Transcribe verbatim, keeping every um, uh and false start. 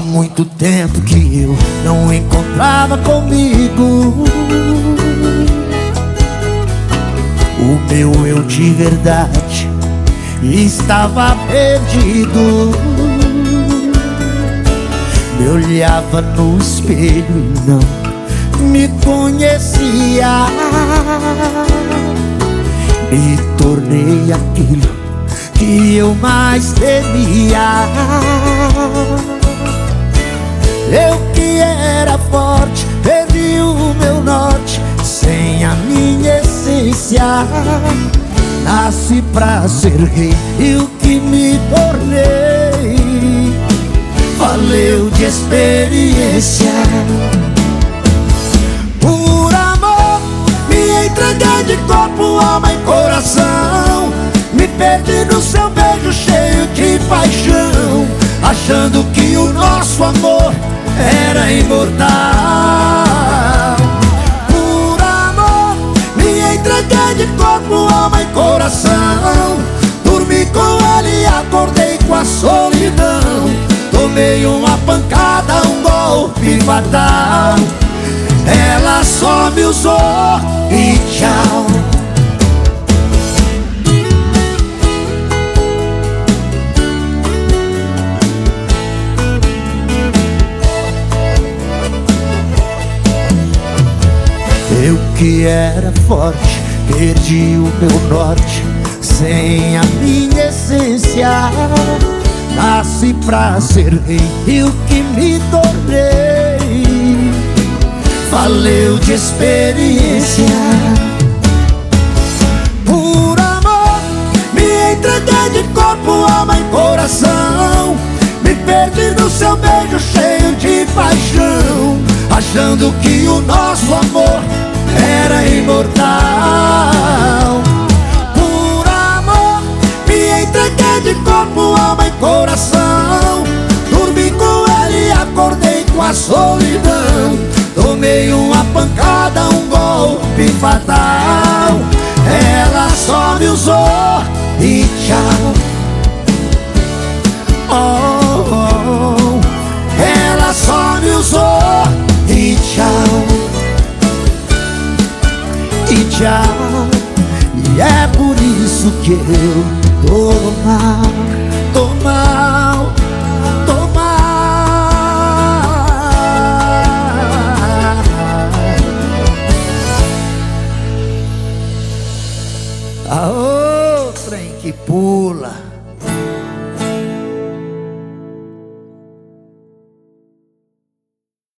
muito tempo que eu não encontrava comigo o meu eu de verdade, estava perdido. Me olhava no espelho e não me conhecia. Me tornei aquilo que eu mais temia. Eu que era forte, perdi o meu norte, sem a minha essência. Nasci pra ser rei e o que me tornei valeu de experiência. Por amor, me entreguei de corpo, alma e coração. Me perdi no seu beijo cheio de paixão, achando que o nosso amor era imortal. Por amor, me entreguei de corpo, alma e coração. Dormi com ele e acordei com a solidão. Tomei uma pancada, um golpe fatal. Ela só me usou e tchau. Eu que era forte, perdi o meu norte, sem a minha essência. Nasci pra ser rei e o que me tornei valeu de experiência. Por amor, me entreguei de corpo, alma e coração. Me perdi no seu beijo cheio de paixão, achando que o nosso amor era imortal. Por amor, me entreguei de corpo, alma e coração. Dormi com ele e acordei com a solidão. Tomei uma pancada, um golpe fatal. Ela só me usou e tchau. Oh, oh, oh. Ela só me usou e tchau. E tchau. E é por isso que eu tô mal, tô mal, tô mal. Aô, trem que pula.